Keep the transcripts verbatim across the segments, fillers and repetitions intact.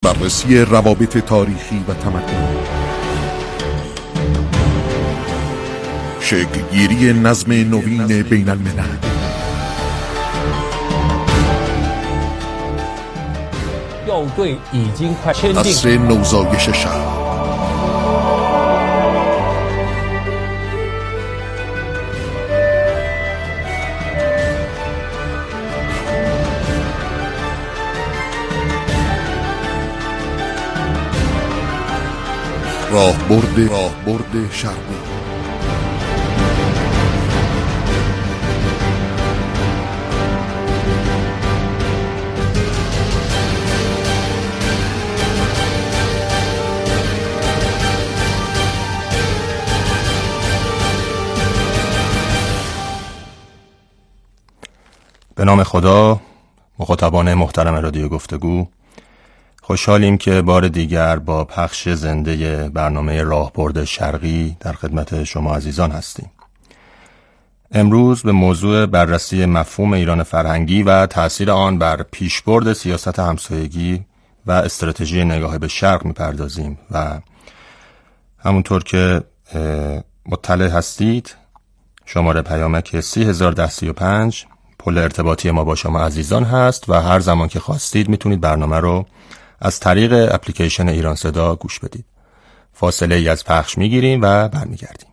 بررسی روابط تاریخی و تمدنی، شکلگیری نظم نوین بین الملل، عصر نوزایش شهر، راهبرد راهبرد شرقی. به نام خدا. مخاطبان محترم رادیو گفتگو، خوشحالیم که بار دیگر با پخش زنده برنامه راهبرد شرقی در خدمت شما عزیزان هستیم. امروز به موضوع بررسی مفهوم ایران فرهنگی و تأثیر آن بر پیشبرد سیاست همسایگی و استراتژی نگاه به شرق می‌پردازیم و همونطور که مطلع هستید شماره پیامک سی هزار ده سی و پنج پل ارتباطی ما با شما عزیزان هست و هر زمان که خواستید میتونید برنامه رو از طریق اپلیکیشن ایران صدا گوش بدید. فاصله ای از پخش میگیریم و برمیگردیم.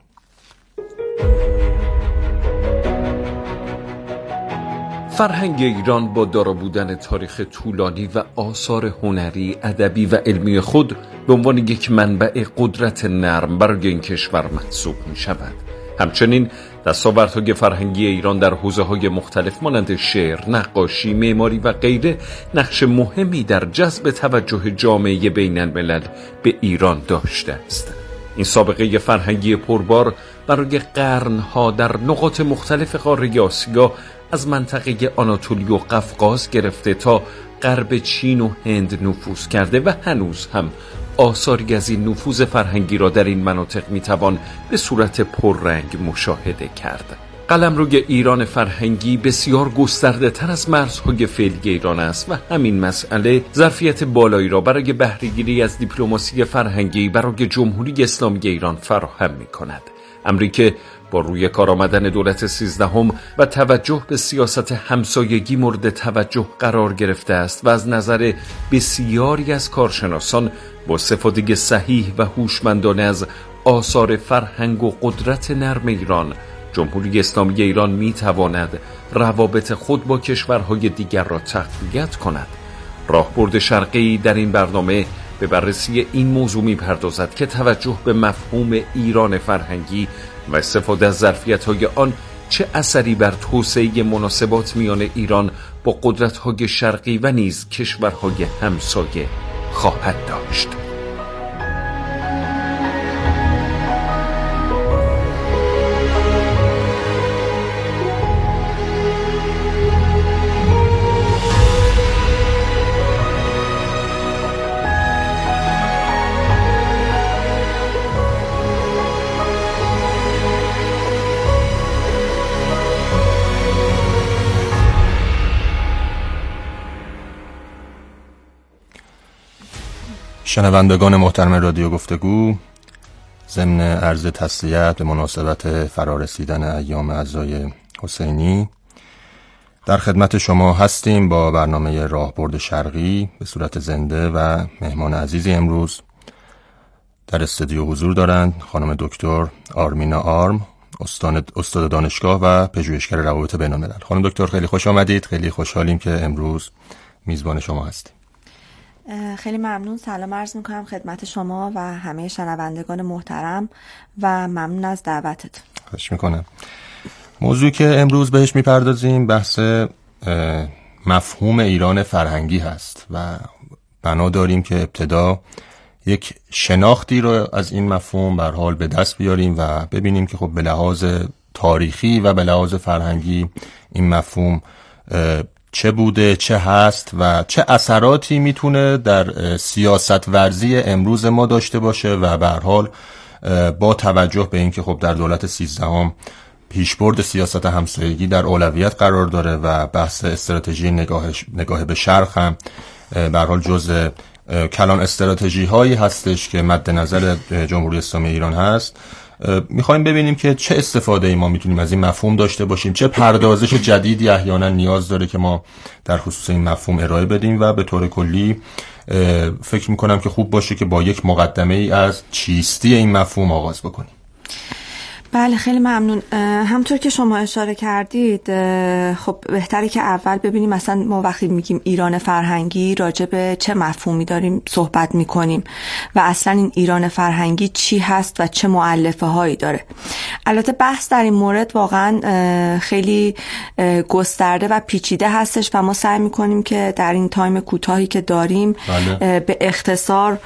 فرهنگ ایران با دارا بودن تاریخ طولانی و آثار هنری، ادبی و علمی خود به عنوان یک منبع قدرت نرم برای این کشور محسوب می شود. همچنین دستاوردهای فرهنگی ایران در حوزه‌های مختلف مانند شعر، نقاشی، معماری و غیره نقش مهمی در جذب توجه جامعه بین الملل به ایران داشته است. این سابقه فرهنگی پربار برای قرنها در نقاط مختلف قاره آسیا از منطقه آناتولی و قفقاز گرفته تا غرب چین و هند نفوذ کرده و هنوز هم آثاری از این نفوذ فرهنگی را در این مناطق میتوان به صورت پررنگ مشاهده کرد. قلمروی ایران فرهنگی بسیار گسترده تر از مرزهای فعلی ایران است و همین مسئله ظرفیت بالایی را برای بهره‌گیری از دیپلماسی فرهنگی برای جمهوری اسلامی ایران فراهم می‌کند. امری که با روی کار آمدن دولت سیزدهم و توجه به سیاست همسایگی مورد توجه قرار گرفته است و از نظر بسیاری از کارشناسان با استفاده صحیح و هوشمندانه از آثار فرهنگ و قدرت نرم ایران، جمهوری اسلامی ایران می تواند روابط خود با کشورهای دیگر را تقویت کند. راهبرد شرقی در این برنامه به بررسی این موضوع می پردازد که توجه به مفهوم ایران فرهنگی و استفاده از ظرفیت‌های آن چه اثری بر توسعه مناسبات میان ایران با قدرت‌های شرقی و نیز کشورهای همسایه خواهد داشت. شنوندگان محترم رادیو گفتگو، ضمن عرض تسلیت به مناسبت فرارسیدن ایام عزای حسینی در خدمت شما هستیم با برنامه راهبرد شرقی به صورت زنده و مهمان عزیزی امروز در استودیو حضور دارند خانم دکتر آرمینا آرم، استاد دانشگاه و پژوهشگر روابط بین الملل. خانم دکتر خیلی خوش آمدید. خیلی خوشحالیم که امروز میزبان شما هستیم. خیلی ممنون. سلام عرض میکنم خدمت شما و همه شنوندگان محترم و ممنون از دعوتتون. خوش میکنم. موضوعی که امروز بهش میپردازیم بحث مفهوم ایران فرهنگی هست و بنا داریم که ابتدا یک شناختی رو از این مفهوم به هر حال به دست بیاریم و ببینیم که خب به لحاظ تاریخی و به لحاظ فرهنگی این مفهوم چه بوده، چه هست و چه اثراتی میتونه در سیاست ورزی امروز ما داشته باشه و به هر حال با توجه به اینکه خب در دولت سیزدهم پیشبرد سیاست همسایگی در اولویت قرار داره و بحث استراتژی نگاه نگاه به شرق هم به هر حال جزء کلان استراتژی هایی هستش که مد نظر جمهوری اسلامی ایران هست. میخوایم ببینیم که چه استفاده ای ما میتونیم از این مفهوم داشته باشیم، چه پردازش جدیدی احیانا نیاز داره که ما در خصوص این مفهوم ارائه بدیم و به طور کلی فکر میکنم که خوب باشه که با یک مقدمه ای از چیستی این مفهوم آغاز بکنیم. بله خیلی ممنون. همطور که شما اشاره کردید خب بهتره که اول ببینیم مثلا ما وقتی میگیم ایران فرهنگی راجع به چه مفهومی داریم صحبت میکنیم و اصلا این ایران فرهنگی چی هست و چه مؤلفه هایی داره. البته بحث در این مورد واقعا خیلی گسترده و پیچیده هستش و ما سعی میکنیم که در این تایم کوتاهی که داریم بله. به اختصار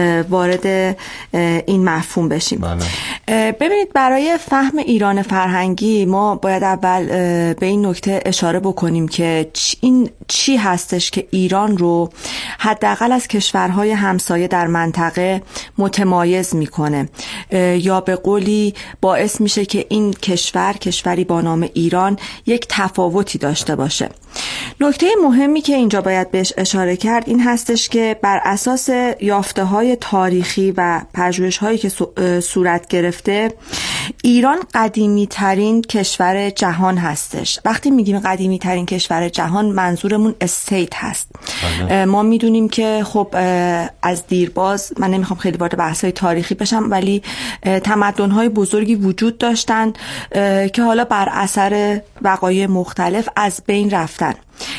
وارد این مفهوم بشیم. بله. ببینید برای فهم ایران فرهنگی ما باید اول به این نکته اشاره بکنیم که این چی هستش که ایران رو حداقل از کشورهای همسایه در منطقه متمایز میکنه یا به قولی باعث میشه که این کشور کشوری با نام ایران یک تفاوتی داشته باشه. نکته مهمی که اینجا باید بهش اشاره کرد این هستش که بر اساس یافته‌های تاریخی و پژوهش‌هایی که صورت گرفته ایران قدیمی ترین کشور جهان هستش. وقتی میگیم قدیمی ترین کشور جهان منظورمون استیت هست. بله. ما میدونیم که خب از دیرباز، من نمیخوام خیلی وارد بحث‌های تاریخی بشم، ولی تمدن‌های بزرگی وجود داشتن که حالا بر اثر وقایع مختلف از بین رفتن.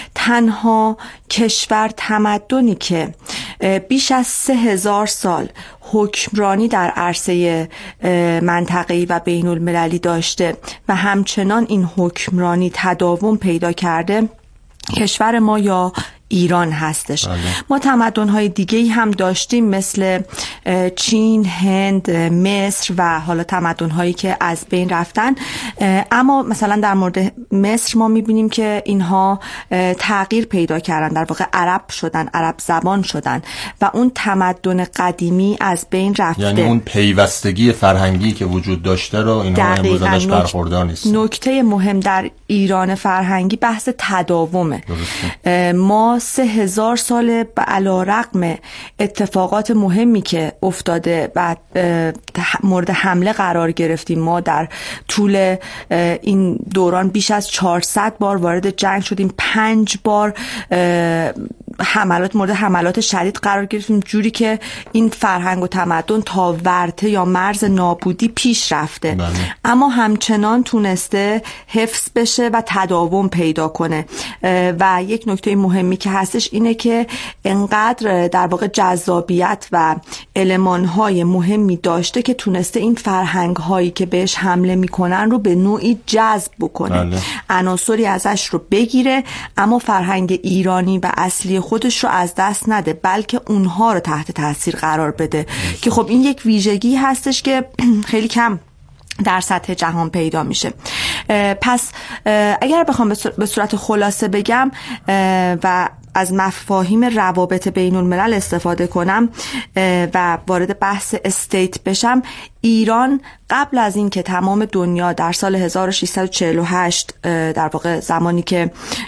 تنها کشور تمدنی که بیش از سه هزار سال حکمرانی در عرصه منطقه‌ای و بین المللی داشته و همچنان این حکمرانی تداوم پیدا کرده کشور ما یا ایران هستش. بله. ما تمدن‌های دیگه‌ای هم داشتیم مثل چین، هند، مصر و حالا تمدن‌هایی که از بین رفتن، اما مثلا در مورد مصر ما می‌بینیم که اینها تغییر پیدا کردن، در واقع عرب شدن، عرب زبان شدن و اون تمدن قدیمی از بین رفته. یعنی اون پیوستگی فرهنگی که وجود داشته رو اینها امروز ازش برخوردار نیست. نکته مهم در ایران فرهنگی بحث تداومه. درسته. ما سه هزار سال به علیرغم اتفاقات مهمی که افتاده و مورد حمله قرار گرفتیم، ما در طول این دوران بیش از چهارصد بار وارد جنگ شدیم، پنج بار حملات مورد حملات شدید قرار گرفتیم، جوری که این فرهنگ و تمدن تا ورطه یا مرز نابودی پیش رفته. بله. اما همچنان تونسته حفظ بشه و تداوم پیدا کنه و یک نکته مهمی که هستش اینه که انقدر در واقع جذابیت و المان‌های مهمی داشته که تونسته این فرهنگ‌هایی که بهش حمله میکنن رو به نوعی جذب بکنه. بله. عناصری ازش رو بگیره اما فرهنگ ایرانی و اصلی خودش رو از دست نده، بلکه اونها رو تحت تاثیر قرار بده که خب این یک ویژگی هستش که خیلی کم در سطح جهان پیدا میشه. پس اگر بخوام به صورت خلاصه بگم و از مفاهیم روابط بین الملل استفاده کنم و وارد بحث استیت بشم، ایران قبل از این که تمام دنیا در سال هزار و ششصد و چهل و هشت در واقع زمانی که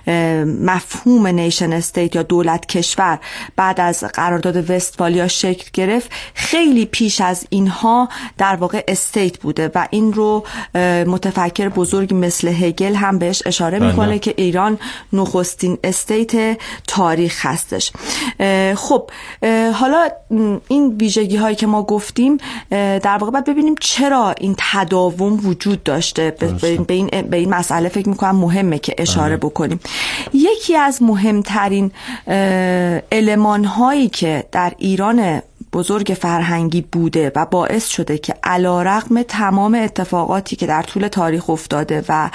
مفهوم نیشن استیت یا دولت کشور بعد از قرارداد وستفالیا شکل گرفت، خیلی پیش از اینها در واقع استیت بوده و این رو متفکر بزرگی مثل هگل هم بهش اشاره میکنه که ایران نخستین استیت تاریخ هستش. خب حالا این ویژگی هایی که ما گفتیم در واقع باید ببینیم چرا این تداوم وجود داشته. به این به این مسئله فکر میکنم مهمه که اشاره بکنیم. یکی از مهمترین المان هایی که در ایران بزرگ فرهنگی بوده و باعث شده که علیرغم تمام اتفاقاتی که در طول تاریخ افتاده و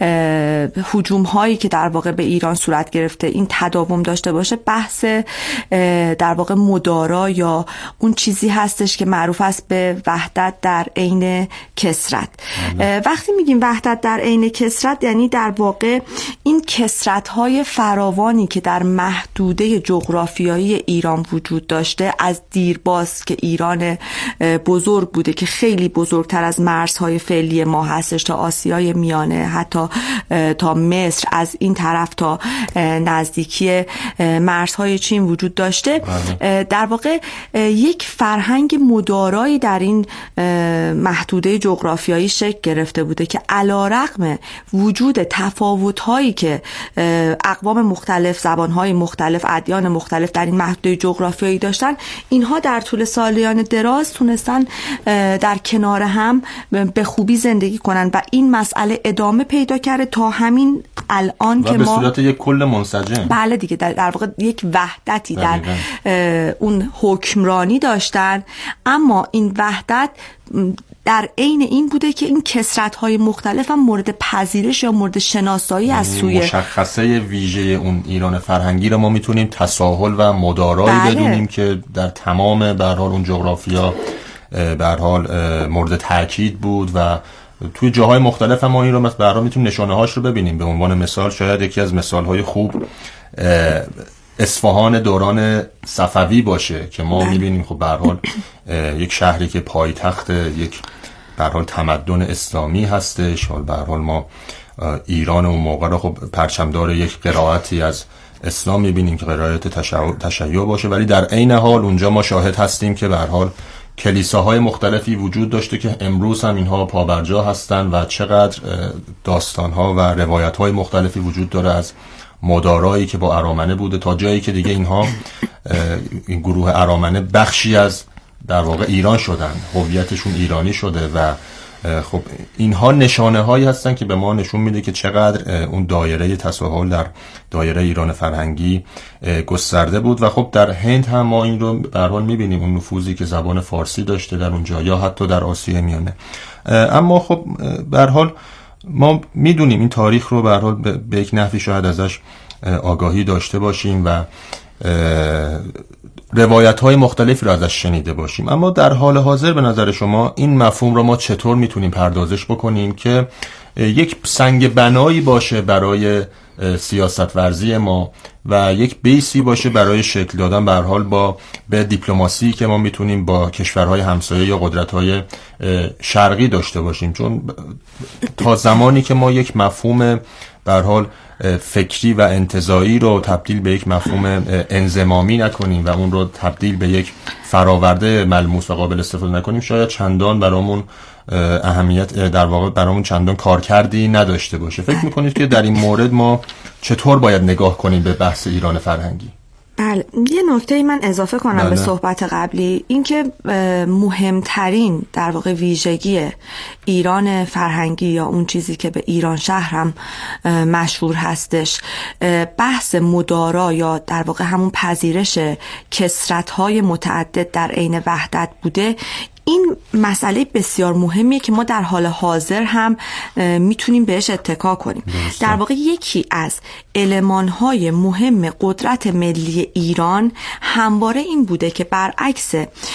هجوم هایی که در واقع به ایران صورت گرفته این تداوم داشته باشه، بحث در واقع مدارا یا اون چیزی هستش که معروف است به وحدت در عین کثرت. وقتی میگیم وحدت در عین کثرت یعنی در واقع این کثرت های فراوانی که در محدوده جغرافیایی ایران وجود داشته از دیر باز که ایران بزرگ بوده که خیلی بزرگتر از مرزهای فعلی ما هستش، تا آسیای میانه، حتی تا مصر، از این طرف تا نزدیکی مرزهای چین وجود داشته. در واقع یک فرهنگ مدارایی در این محدوده جغرافیایی شکل گرفته بوده که علی‌رغم وجود تفاوت‌هایی که اقوام مختلف، زبان‌های مختلف، ادیان مختلف در این محدوده جغرافیایی داشتن، اینها در طول سالیان دراز تونستن در کنار هم به خوبی زندگی کنن و این مسئله ادامه پیدا کرده تا همین الان که به ما به صورت یک کل منسجم، بله دیگه، در, در واقع یک وحدتی در اون حکمرانی داشتن، اما این وحدت در عین این بوده که این کثرت‌های مختلف هم مورد پذیرش یا مورد شناسایی از سوی مشخصه ویژه اون ایران فرهنگی رو ما میتونیم تساهل و مدارایی بله. بدونیم که در تمام به هر حال اون جغرافیا به هر حال مورد تاکید بود و توی جاهای مختلف هم ما این رو مثلا به هر حال میتونیم نشانه‌هاش رو ببینیم. به عنوان مثال شاید یکی از مثال‌های خوب اصفهان دوران صفوی باشه که ما میبینیم خب به هر حال یک شهری که پایتخت یک به هر حال تمدن اسلامی هستش. به هر حال ما ایران اون موقع رو خب پرچمدار یک قرائتی از اسلام میبینیم که قرائت تشیع تشیع باشه، ولی در عین حال اونجا ما شاهد هستیم که به هر حال کلیساهای مختلفی وجود داشته که امروز هم اینها پابرجا هستن و چقدر داستانها و روایت‌های مختلفی وجود داره از مدارایی که با ارامنه بوده تا جایی که دیگه اینها این گروه ارامنه بخشی از در واقع ایران شدن، هویتشون ایرانی شده و خب اینها نشانه هایی هستن که به ما نشون میده که چقدر اون دایره تساهل در دایره ایران فرهنگی گسترده بود. و خب در هند هم ما این رو به هر حال میبینیم، اون نفوذی که زبان فارسی داشته در اونجا یا حتی در آسیای میانه. اما خب به هر حال ما میدونیم این تاریخ رو به هر حال به یک نحوی شاید ازش آگاهی داشته باشیم و روایت های مختلفی رو ازش شنیده باشیم، اما در حال حاضر به نظر شما این مفهوم رو ما چطور میتونیم پردازش بکنیم که یک سنگ بنایی باشه برای سیاست ورزی ما و یک بیسی باشه برای شکل دادن به هر حال با به دیپلماسی که ما میتونیم با کشورهای همسایه یا قدرت‌های شرقی داشته باشیم؟ چون تا زمانی که ما یک مفهوم به هر حال فکری و انتزاعی رو تبدیل به یک مفهوم انضمامی نکنیم و اون رو تبدیل به یک فراورده ملموس و قابل استفاده نکنیم، شاید چندان برامون اهمیت در واقع برامون چندان کارکردی نداشته باشه. فکر میکنید که در این مورد ما چطور باید نگاه کنیم به بحث ایران فرهنگی؟ بله، یه نکته من اضافه کنم بله. به صحبت قبلی، این که مهمترین در واقع ویژگی ایران فرهنگی یا اون چیزی که به ایران شهر هم مشهور هستش، بحث مدارا یا در واقع همون پذیرش کثرت‌های متعدد در عین وحدت بوده. این مسئله بسیار مهمیه که ما در حال حاضر هم میتونیم بهش اتکا کنیم. درسته. در واقع یکی از المانهای مهم قدرت ملی ایران همواره این بوده که برعکس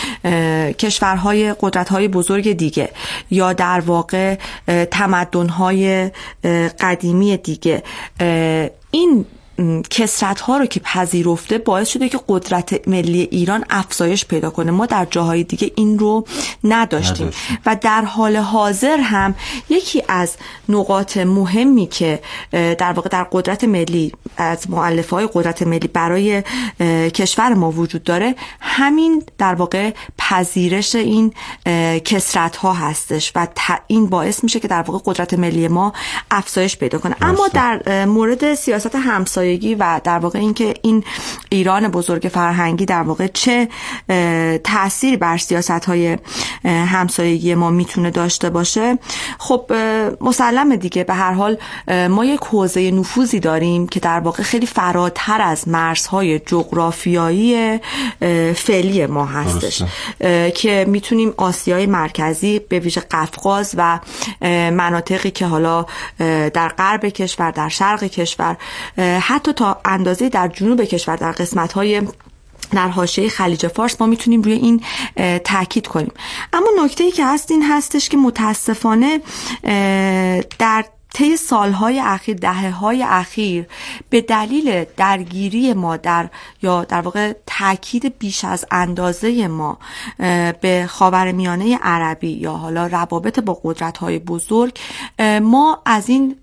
کشورهای قدرت‌های بزرگ دیگه یا در واقع تمدن‌های قدیمی دیگه، این کثرت ها رو که پذیرفته باعث شده که قدرت ملی ایران افزایش پیدا کنه. ما در جاهای دیگه این رو نداشتیم, نداشتیم. و در حال حاضر هم یکی از نقاط مهمی که در واقع در قدرت ملی از مؤلفه های قدرت ملی برای کشور ما وجود داره همین در واقع پذیرش این کثرت ها هستش و این باعث میشه که در واقع قدرت ملی ما افزایش پیدا کنه. درسته. اما در مورد سیاست همسایگی و در واقع اینکه این ایران بزرگ فرهنگی در واقع چه تأثیری بر سیاست‌های همسایگی ما میتونه داشته باشه، خب مسلمه دیگه. به هر حال ما یک حوزه نفوذی داریم که در واقع خیلی فراتر از مرزهای جغرافیایی فعلی ما هستش که میتونیم آسیای مرکزی به ویژه قفقاز و مناطقی که حالا در غرب کشور، در شرق کشور، حتی تا اندازه در جنوب کشور در قسمت‌های در حاشیه خلیج فارس ما میتونیم روی این تاکید کنیم. اما نکته‌ای که هست این هستش که متاسفانه در طی سالهای اخیر، دهه‌های اخیر به دلیل درگیری ما در یا در واقع تاکید بیش از اندازه ما به خاورمیانه عربی یا حالا روابط با قدرت‌های بزرگ، ما از این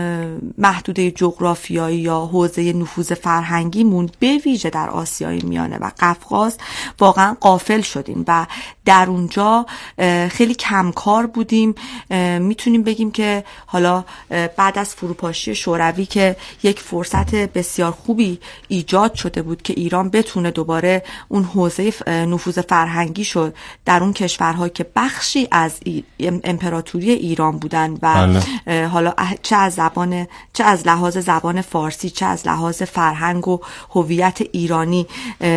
محدوده جغرافیایی یا حوزه نفوذ فرهنگیمون به ویژه در آسیای میانه و قفقاز واقعا غافل شدیم و در اونجا خیلی کمکار بودیم. میتونیم بگیم که حالا بعد از فروپاشی شوروی که یک فرصت بسیار خوبی ایجاد شده بود که ایران بتونه دوباره اون حوزه نفوذ فرهنگی شد در اون کشورها که بخشی از امپراتوری ایران بودن و بله. حالا چه از زبان چه از لحاظ زبان فارسی، چه از لحاظ فرهنگ و هویت ایرانی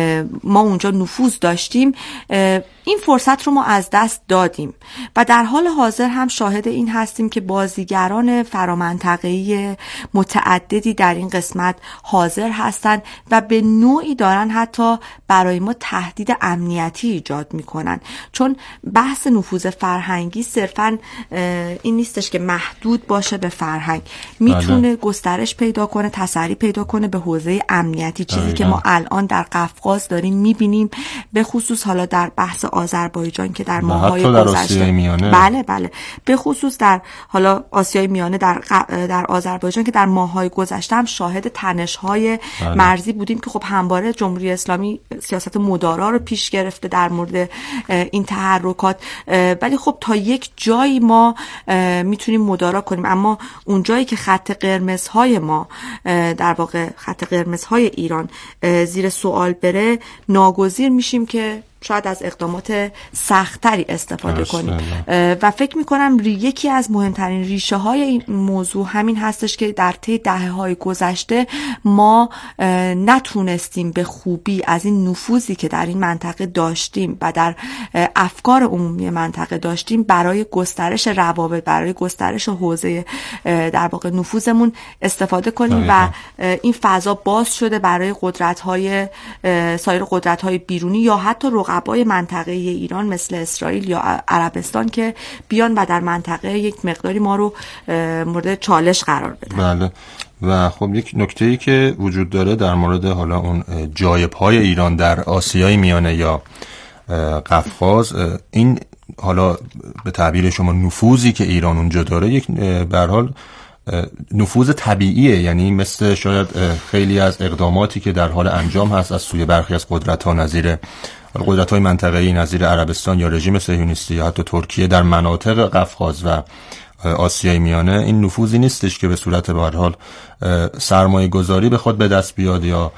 ما اونجا نفوذ داشتیم. این فرصت رو ما از دست دادیم و در حال حاضر هم شاهد این هستیم که بازیگران فرامنطقه‌ای متعددی در این قسمت حاضر هستند و به نوعی دارن حتی برای ما تهدید امنیتی ایجاد میکنن، چون بحث نفوذ فرهنگی صرفاً این نیستش که محدود باشه به فرهنگ، میتونه بله. گسترش پیدا کنه، تسری پیدا کنه به حوزه امنیتی، چیزی دقیقا. که ما الان در قفقاز داریم میبینیم، به خصوص حالا در بحث آذربایجان که در ماهای گذشته بله بله به خصوص در حالا آسیای میانه در در آذربایجان که در ماهای گذشته هم شاهد تنش‌های بله. مرزی بودیم که خب همواره جمهوری اسلامی سیاست مدارا رو پیش گرفته در مورد این تحرکات، ولی خب تا یک جایی ما میتونیم مدارا کنیم، اما اون جایی که خط قرمزهای ما در واقع خط قرمزهای ایران زیر سوال بره، ناگزیر میشیم که شاید از اقدامات سخت‌تری استفاده کنیم و فکر می‌کنم یکی از مهمترین ریشه های این موضوع همین هستش که در طی دهه‌های گذشته ما نتونستیم به خوبی از این نفوذی که در این منطقه داشتیم و در افکار عمومی منطقه داشتیم برای گسترش روابط، برای گسترش حوزه در واقع نفوذمون استفاده کنیم و این فضا باز شده برای قدرت‌های سایر قدرت‌های بیرونی یا حتی رقبای منطقه ایران مثل اسرائیل یا عربستان که بیان و در منطقه یک مقداری ما رو مورد چالش قرار بدن. بله. و خب یک نکته‌ای که وجود داره در مورد حالا اون جای پای ایران در آسیای میانه یا قفقاز، این حالا به تعبیر شما نفوذی که ایران اونجا داره یک به هر حال نفوذ طبیعیه، یعنی مثل شاید خیلی از اقداماتی که در حال انجام هست از سوی برخی از قدرت‌ها نظیر قدرت‌های منطقه‌ای نظیر عربستان یا رژیم صهیونیستی یا حتی ترکیه در مناطق قفقاز و آسیای میانه، این نفوذی نیستش که به صورت به هر حال سرمایه گذاری بخواد به دست بیاد یا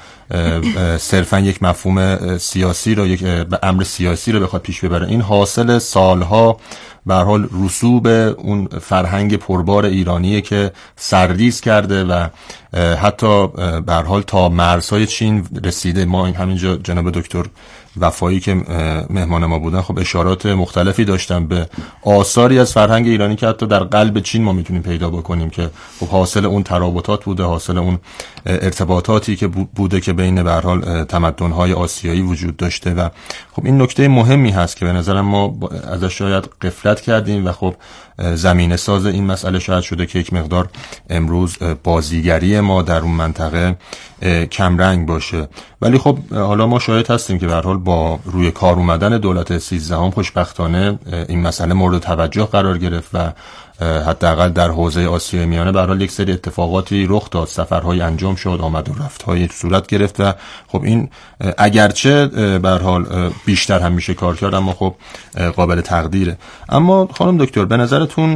صرفا یک مفهوم سیاسی رو یک امر سیاسی رو بخواد پیش ببره. این حاصل سالها به هر حال رسوب اون فرهنگ پربار ایرانیه که سرریز کرده و حتی به هر حال تا مرزهای چین رسیده. ما همینجا جناب دکتر وفایی که مهمان ما بودن خب اشارات مختلفی داشتن به آثاری از فرهنگ ایرانی که حتی در قلب چین ما میتونیم پیدا بکنیم که خب حاصل اون ترابطات بوده، حاصل اون ارتباطاتی که بوده که بین به هر حال تمدن‌های آسیایی وجود داشته. و خب این نکته مهمی هست که به نظرم ما ازش شاید غفلت کردیم و خب زمینه ساز این مسئله شاید شده که یک مقدار امروز بازیگری ما در اون منطقه کمرنگ باشه. ولی خب حالا ما شاهد هستیم که به هر حال با روی کار اومدن دولت سیزدهم خوشبختانه این مسئله مورد توجه قرار گرفت و حداقل در حوزه آسیای میانه به هر حال یک سری اتفاقاتی رخ داد، سفرهای انجام شد، آمد و رفت‌های صورت گرفت و خب این اگرچه به هر حال بیشتر هم میشه کار کرد اما خب قابل تقدیره. اما خانم دکتر به نظرتون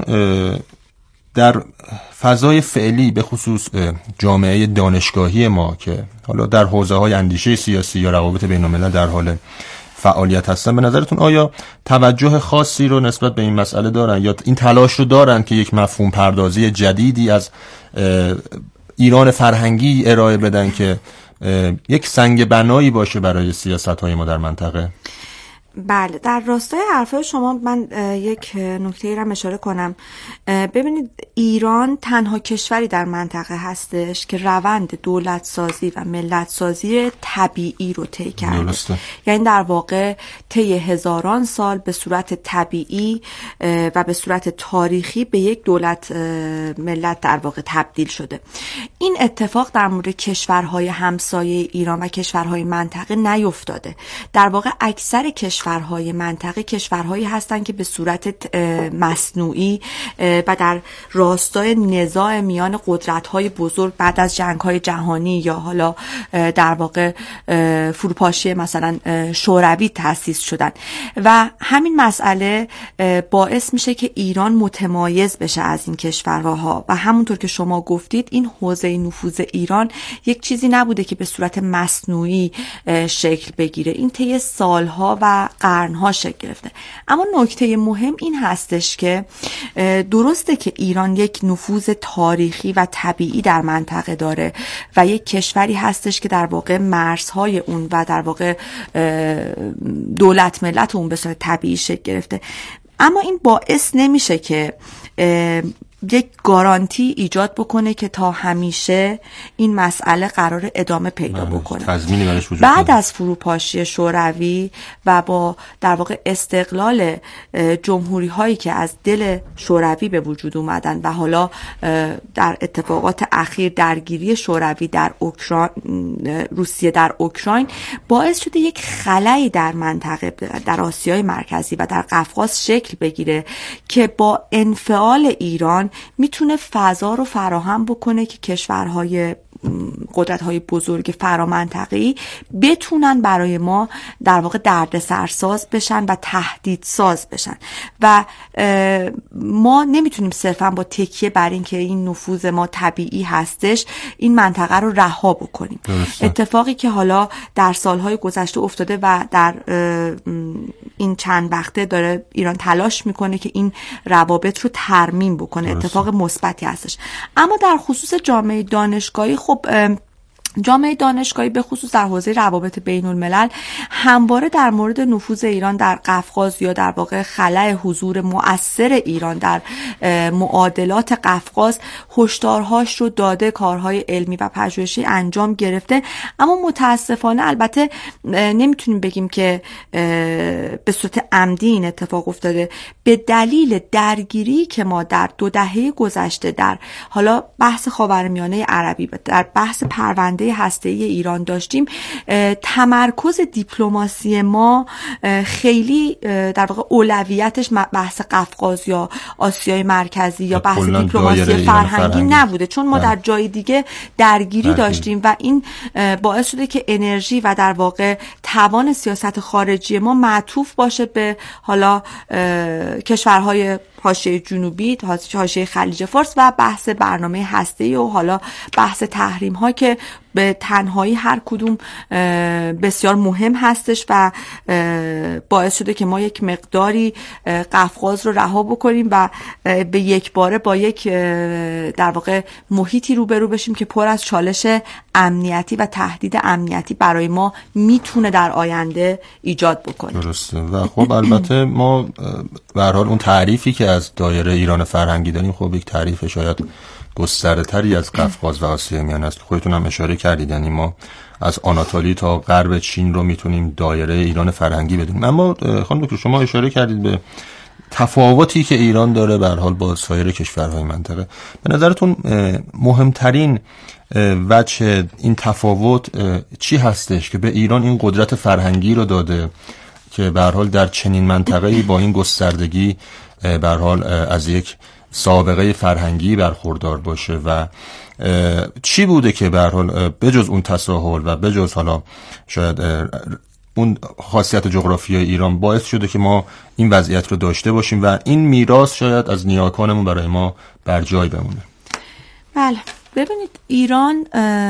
در فضای فعلی به خصوص جامعه دانشگاهی ما که حالا در حوزه‌های اندیشه سیاسی یا روابط بین‌الملل در حال فعالیت هستن، به نظرتون آیا توجه خاصی رو نسبت به این مسئله دارن یا این تلاش رو دارن که یک مفهوم پردازی جدیدی از ایران فرهنگی ارائه بدن که یک سنگ بنایی باشه برای سیاست‌های ما در منطقه؟ بله، در راستای حرفای شما من یک نکته را اشاره کنم. ببینید، ایران تنها کشوری در منطقه هستش که روند دولت سازی و ملت سازی طبیعی رو طی کرده. درسته. یعنی در واقع طی هزاران سال به صورت طبیعی و به صورت تاریخی به یک دولت ملت در واقع تبدیل شده. این اتفاق در مورد کشورهای همسایه ایران و کشورهای منطقه نیفتاده. در واقع اکثر کشورهای منطقه کشورهایی هستند که به صورت مصنوعی و در راستای نزاع میان قدرت‌های بزرگ بعد از جنگ‌های جهانی یا حالا در واقع فروپاشی مثلا شوروی تأسیس شدن و همین مسئله باعث میشه که ایران متمایز بشه از این کشورها و همونطور که شما گفتید این حوزه نفوذ ایران یک چیزی نبوده که به صورت مصنوعی شکل بگیره. این طی سالها و قرنها شکل گرفته. اما نکته مهم این هستش که درسته که ایران یک نفوذ تاریخی و طبیعی در منطقه داره و یک کشوری هستش که در واقع مرزهای اون و در واقع دولت ملت اون به صورت طبیعی شکل گرفته، اما این باعث نمیشه که یک گارانتی ایجاد بکنه که تا همیشه این مسئله قرار ادامه پیدا بکنه. بعد از فروپاشی شوروی و با در واقع استقلال جمهوری هایی که از دل شوروی به وجود اومدن و حالا در اتفاقات اخیر درگیری شوروی در اوکراین، روسیه در اوکراین، باعث شده یک خلایی در منطقه در آسیای مرکزی و در قفقاز شکل بگیره که با انفعال ایران میتونه فضا رو فراهم بکنه که کشورهای قدرت‌های بزرگ فرامنطقه‌ای بتونن برای ما در واقع دردسرساز بشن و تهدیدساز بشن و ما نمیتونیم صرفا با تکیه بر این که این نفوذ ما طبیعی هستش این منطقه رو رها بکنیم. درسته. اتفاقی که حالا در سالهای گذشته افتاده و در این چند وقته داره ایران تلاش میکنه که این روابط رو ترمیم بکنه. درسته. اتفاق مثبتی هستش. اما در خصوص جامعه دانشگاهی، خب جامعه دانشگاهی به خصوص در حوزه روابط بین الملل همواره در مورد نفوذ ایران در قفقاز یا در واقع خلأ حضور مؤثر ایران در معادلات قفقاز هشدارهاش رو داده، کارهای علمی و پژوهشی انجام گرفته. اما متاسفانه البته نمیتونیم بگیم که به صورت عمدی این اتفاق افتاده، به دلیل درگیری که ما در دو دهه گذشته در حالا بحث خاورمیانه عربی در بحث پرونده هسته‌ای ایران داشتیم. تمرکز دیپلماسی ما خیلی در واقع اولویتش بحث قفقاز یا آسیای مرکزی یا بحث دیپلماسی فرهنگی, فرهنگی نبوده، چون ما در جای دیگه درگیری داشتیم و این باعث شده که انرژی و در واقع توان سیاست خارجی ما معطوف باشه به حالا کشورهای حاشیه جنوبی، حاشیه خلیج فارس و بحث برنامه هسته‌ای و حالا بحث تحریم ها که به تنهایی هر کدوم بسیار مهم هستش و باعث شده که ما یک مقداری قفقاز رو رها بکنیم و به یک باره با یک در واقع محیطی روبرو بشیم که پر از چالش امنیتی و تهدید امنیتی برای ما میتونه در آینده ایجاد بکنه. درسته. و خب البته ما به هر حال اون تعریفی که از دایره ایران فرهنگی داریم خب یک تعریف شاید گسترده‌تری از قفقاز و آسیای میانه است. خودتون هم اشاره کردید، یعنی ما از آناتولی تا غرب چین رو میتونیم دایره ایران فرهنگی بدونیم. اما خانم دکتر شما اشاره کردید به تفاوتی که ایران داره به هر حال با سایر کشورهای منطقه. به نظرتون مهمترین وجه این تفاوت چی هستش که به ایران این قدرت فرهنگی رو داده که به هر حال در چنین منطقه‌ای با این گستردگی به هر حال از یک سابقه فرهنگی برخوردار باشه و چی بوده که به هر حال بجز اون تساهل و بجز حالا شاید اون خاصیت جغرافیایی ایران باعث شده که ما این وضعیت رو داشته باشیم و این میراث شاید از نیاکانمون برای ما بر جای بمونه؟ بله، ببینید ایران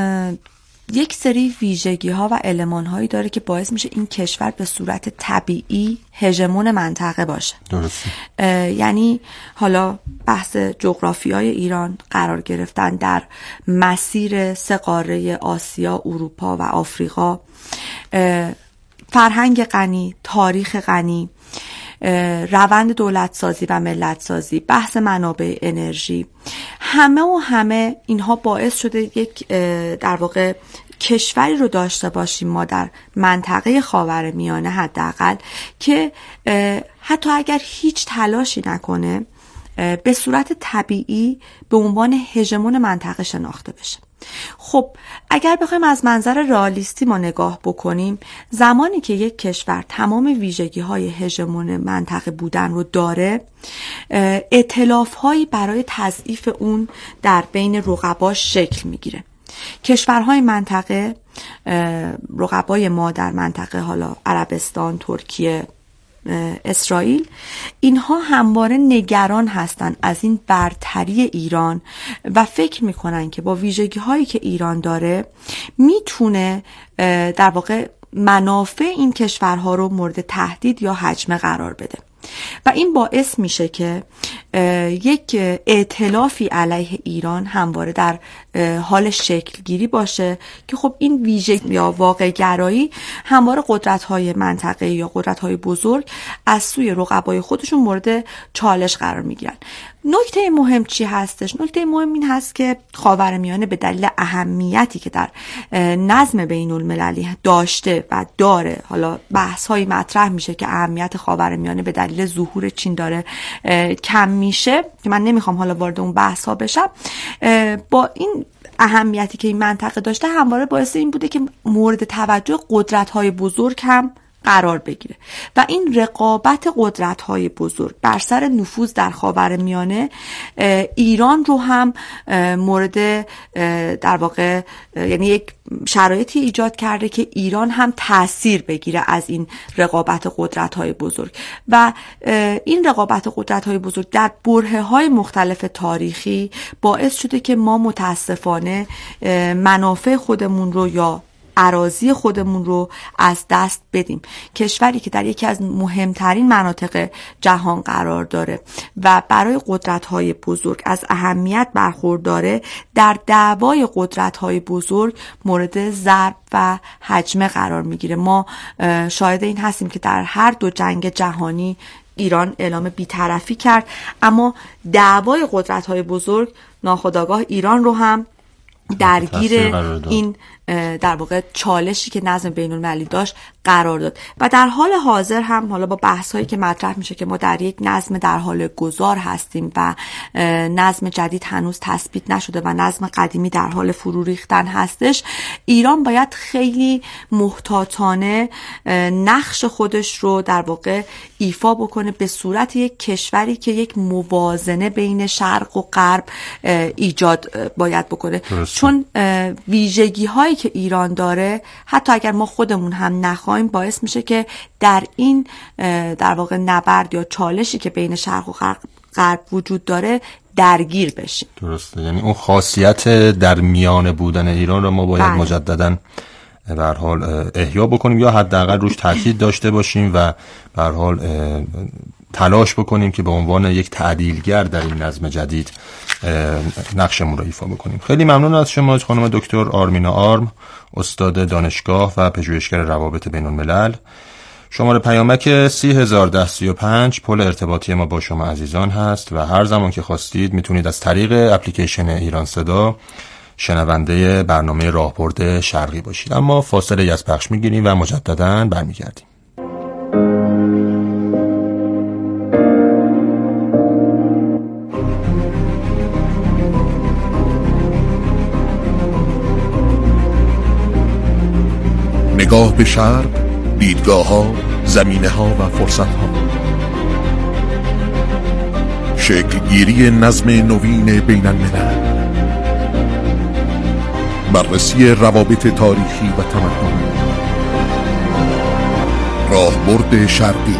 یک سری ویژگی ها و المان هایی داره که باعث میشه این کشور به صورت طبیعی هژمون منطقه باشه. درسته. یعنی حالا بحث جغرافیای ایران قرار گرفتن در مسیر سه قاره آسیا، اروپا و آفریقا، فرهنگ غنی، تاریخ غنی، روند دولت سازی و ملت سازی، بحث منابع انرژی، همه و همه اینها باعث شده یک در واقع کشوری رو داشته باشیم ما در منطقه خاورمیانه حداقل که حتی اگر هیچ تلاشی نکنه به صورت طبیعی به عنوان هژمون منطقه شناخته بشه. خب اگر بخوایم از منظر رئالیستی ما نگاه بکنیم، زمانی که یک کشور تمام ویژگی‌های هژمون منطقه بودن رو داره، ائتلاف‌هایی برای تضعیف اون در بین رقباش شکل میگیره. کشورهای منطقه، رقبای ما در منطقه، حالا عربستان، ترکیه، اسرائیل، اینها همواره نگران هستند از این برتری ایران و فکر میکنن که با ویژگی هایی که ایران داره میتونه در واقع منافع این کشورها رو مورد تهدید یا هجمه قرار بده و این باعث میشه که یک ائتلافی علیه ایران همواره در حال شکل گیری باشه که خب این ویژگی یا واقع گرایی همواره قدرت‌های منطقه یا قدرت‌های بزرگ از سوی رقبای خودشون مورد چالش قرار میگیرن. نکته مهم چی هستش؟ نکته مهم این هست که خاورمیانه به دلیل اهمیتی که در نظم بین المللی داشته و داره، حالا بحث‌های مطرح میشه که اهمیت خاورمیانه به دلیل ظهور چین داره کم میشه که من نمیخوام حالا وارد اون بحث‌ها بشم. با این اهمیتی که این منطقه داشته همواره باعث این بوده که مورد توجه قدرت‌های بزرگ هم قرار بگیره و این رقابت قدرت‌های بزرگ بر سر نفوذ در خاورمیانه ایران رو هم مورد در واقع یعنی یک شرایطی ایجاد کرده که ایران هم تأثیر بگیره از این رقابت قدرت‌های بزرگ و این رقابت قدرت‌های بزرگ در برهه‌های مختلف تاریخی باعث شده که ما متاسفانه منافع خودمون رو یا اراضی خودمون رو از دست بدیم. کشوری که در یکی از مهمترین مناطق جهان قرار داره و برای قدرت‌های بزرگ از اهمیت برخورداره، در دعوای قدرت‌های بزرگ مورد ضرب و هجمه قرار میگیره. ما شاهد این هستیم که در هر دو جنگ جهانی ایران اعلام بی‌طرفی کرد، اما دعوای قدرت‌های بزرگ ناخودآگاه ایران رو هم درگیر این در واقع چالشی که نظم بین المللی داشت قرار داد و در حال حاضر هم حالا با بحث‌هایی که مطرح میشه که ما در یک نظم در حال گذار هستیم و نظم جدید هنوز تثبیت نشده و نظم قدیمی در حال فرو ریختن هستش، ایران باید خیلی محتاطانه نقش خودش رو در واقع ایفا بکنه به صورت یک کشوری که یک موازنه بین شرق و غرب ایجاد باید بکنه. درسته. چون ویژگی هایی که ایران داره حتی اگر ما خودمون هم نخوایم باعث میشه که در این در واقع نبرد یا چالشی که بین شرق و غرب وجود داره درگیر بشیم. درسته، یعنی اون خاصیت در میانه بودن ایران رو ما باید بله. مجدداً به هر حال احیا بکنیم یا حداقل روش تاکید داشته باشیم و به هر حال تلاش بکنیم که به عنوان یک تعدیلگر در این نظم جدید نقشمون رو ایفا بکنیم. خیلی ممنون از شما خانم دکتر آرمینا آرم، استاد دانشگاه و پژوهشگر روابط بین الملل. شماره پیامک سی هزار ده سی و پنج پل ارتباطی ما با شما عزیزان هست و هر زمان که خواستید میتونید از طریق اپلیکیشن ایران صدا شنونده برنامه راهبرد شرقی باشید. اما فاصله از پخش میگیریم و مجددا برمیگردیم. نگاه به شرق، دیدگاه ها، زمینه ها و فرصت ها، شکل گیری نظم نوین بین الملل، بررسی روابط تاریخی و تمدنی، راهبرد شرقی.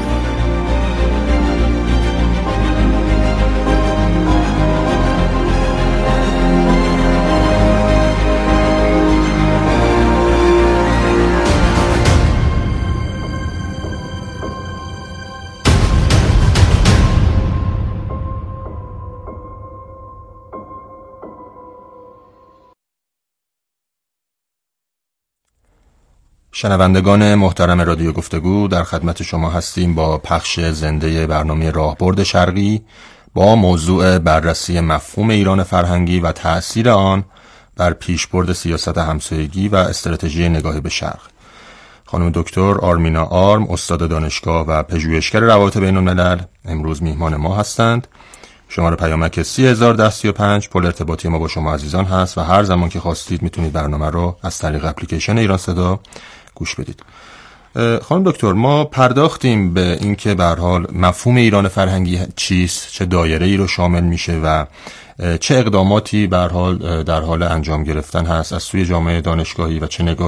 شنوندگان محترم رادیو گفتگو، در خدمت شما هستیم با پخش زنده برنامه راهبرد شرقی با موضوع بررسی مفهوم ایران فرهنگی و تأثیر آن بر پیشبرد سیاست همسایگی و استراتژی نگاهی به شرق. خانم دکتر آرمینا آرم، استاد دانشگاه و پژوهشگر روابط بین الملل، امروز میهمان ما هستند. شماره پیامک سی هزار ده سی و پنج پل ارتباطی ما با شما عزیزان هست و هر زمان که خواستید میتونید برنامه رو از طریق اپلیکیشن ایران صدا گوش بدید. خانم دکتر، ما پرداختیم به اینکه به هر حال مفهوم ایران فرهنگی چیست، چه دایره ای رو شامل میشه و چه اقداماتی به هر حال در حال انجام گرفتن هست از سوی جامعه دانشگاهی و چه نگاه